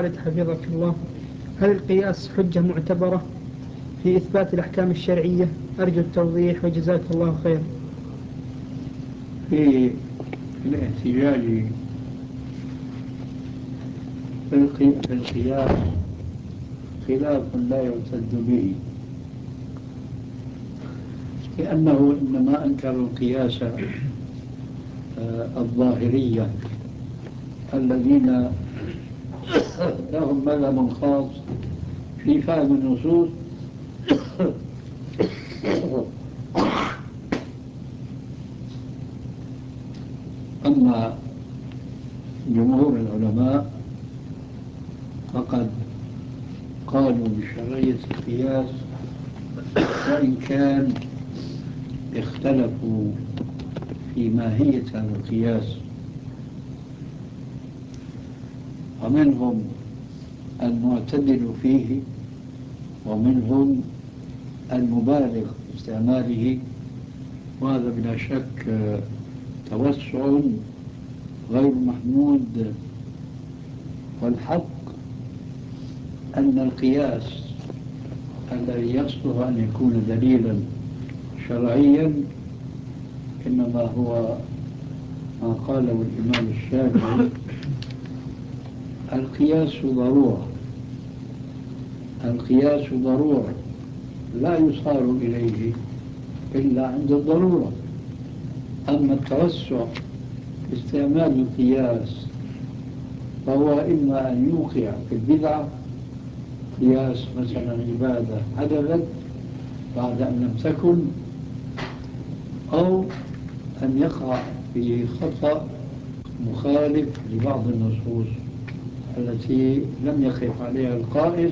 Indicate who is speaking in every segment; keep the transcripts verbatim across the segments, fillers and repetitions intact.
Speaker 1: خالد حفظك الله، هل القياس حجة معتبرة في إثبات الأحكام الشرعية؟ أرجو التوضيح وجزاك الله خير.
Speaker 2: في الاحتجاج في القياس خلاف لا يعتد به، لأنه إنما أنكر القياس الظاهرية الذين لهم مذهب خاص في فهم النصوص. أما جمهور العلماء فقد قالوا بشرعية القياس، وإن كان اختلفوا في ماهية هذا القياس، ومنهم المعتدل فيه ومنهم المبالغ في استعماله، وهذا بلا شك توسع غير محمود. والحق أن القياس الذي يصلح أن يكون دليلا شرعيا إنما هو ما قاله الإمام الشافعي: القياس ضرورة، القياس ضرورة لا يصار إليه إلا عند الضرورة. أما التوسع في استعمال القياس فهو إما أن يوقع في البدعة، قياس مثلا عبادة حدثت بعد أن لم تكن، أو أن يقع في خطأ مخالف لبعض النصوص التي لم يقف عليها القائس.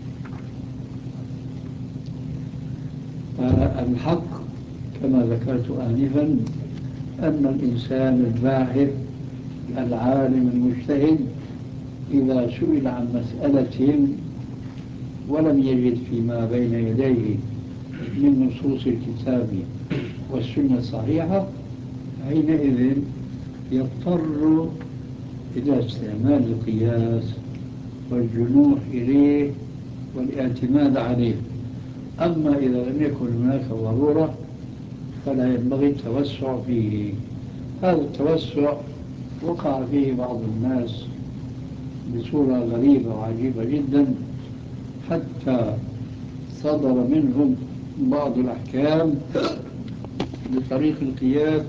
Speaker 2: فالحق كما ذكرت آنفا أن الإنسان الباحث العالم المجتهد إذا سئل عن مسألة ولم يجد فيما بين يديه من نصوص الكتاب والسنة الصحيحة، حينئذ يضطر إلى استعمال القياس والجنوح إليه والاعتماد عليه. أما إذا لم يكن هناك ضرورة فلا ينبغي التوسع فيه. هذا التوسع وقع فيه بعض الناس بصورة غريبة وعجيبة جدا، حتى صدر منهم بعض الأحكام بطريق القياس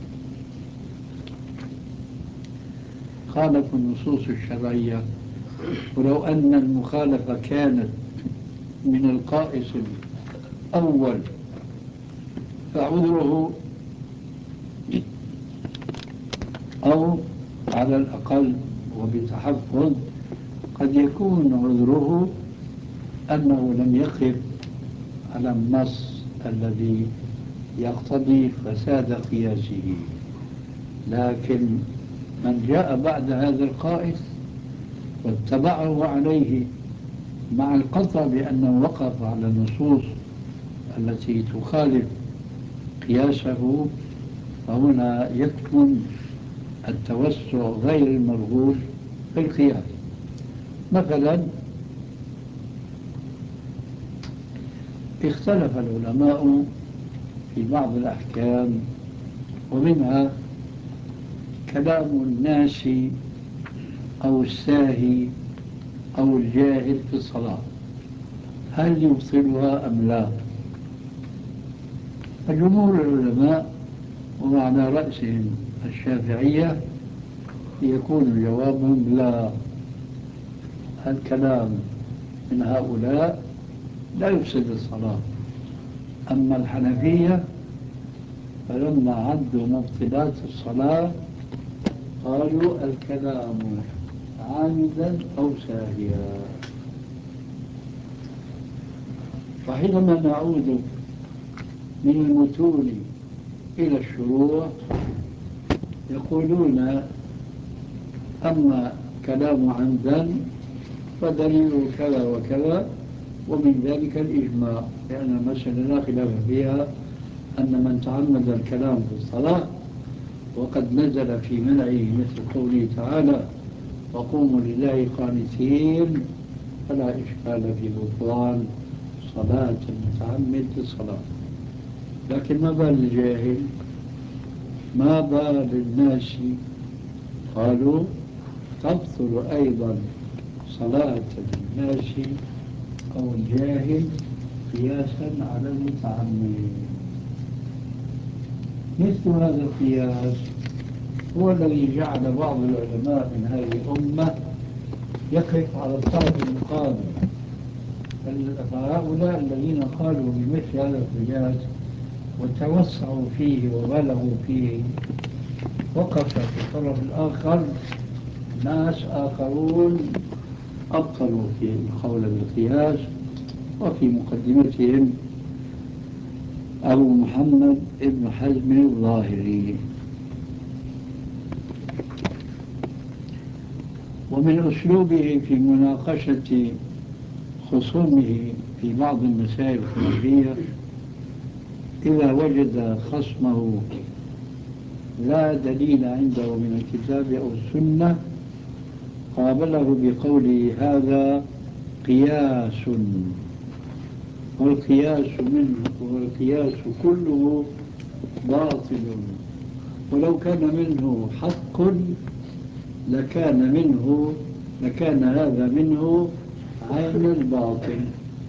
Speaker 2: خالف النصوص الشرعية، ولو أن المخالفة كانت من القائس الأول فعذره، أو على الأقل وبتحفظ قد يكون عذره أنه لم يقف على النص الذي يقتضي فساد قياسه. لكن من جاء بعد هذا القائس واتبعه عليه مع القطع بأنه وقف على النصوص التي تخالف قياسه، فهنا يكمن التوسع غير المرغوب في القياس. مثلا اختلف العلماء في بعض الأحكام، ومنها كلام الناس أو الساهي أو الجاهل في الصلاة، هل يبطلها أم لا؟ فجمهور العلماء وعلى رأسهم الشافعية يكون جوابهم لا، الكلام من هؤلاء لا يفسد الصلاة. أما الحنفية فلما عدوا مبطلات الصلاة قالوا الكلام عامدا أو ساهيا. وحينما نعود من المتون إلى الشروع يقولون أما كلام عمدا فدليل كذا وكذا، ومن ذلك الإجماع، لأن المسألة لا خلاف فيها أن من تعمد الكلام في الصلاة وقد نزل في منعه مثل قوله تعالى وقوموا لله قانتين فلا إشكال في بطلان صلاة المتعمد الصلاة. لكن ما بال الجاهل؟ ما بال الناس؟ قالوا تبطل أيضا صلاة الناس أو الجاهل قياسا على المتعمد. مثل هذا القياس هو الذي جعل بعض العلماء من هذه الأمة يقف على الطرف المقابل. فهؤلاء الذين قالوا بمثل هذا القياس وتوسعوا فيه وبلغوا فيه، وقف في الطرف الآخر ناس آخرون أبطلوا في القول بالقياس، وفي مقدمتهم أبو محمد ابن حزم الظاهري. ومن أسلوبه في مناقشة خصومه في بعض المسائل الخلافية إذا وجد خصمه لا دليل عنده من الكتاب أو السنة قابله بقوله هذا قياس، والقياس منه والقياس كله باطل، ولو كان منه حق لكان منه لكان هذا منه عين الباطل.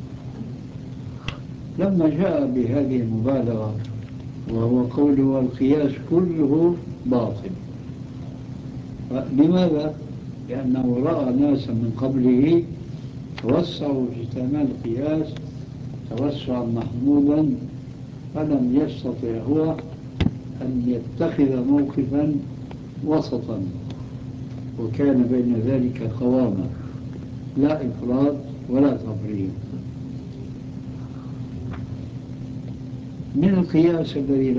Speaker 2: لما جاء بهذه المبالغة وهو قوله القياس كله باطل، لماذا؟ لأنه رأى ناسا من قبله توسعوا في استعمال القياس توسعا محمودا، فلم يستطع هو أن يتخذ موقفا وسطا، وكان بين ذلك قواما لا إفراط ولا تفريط. من القياس الذي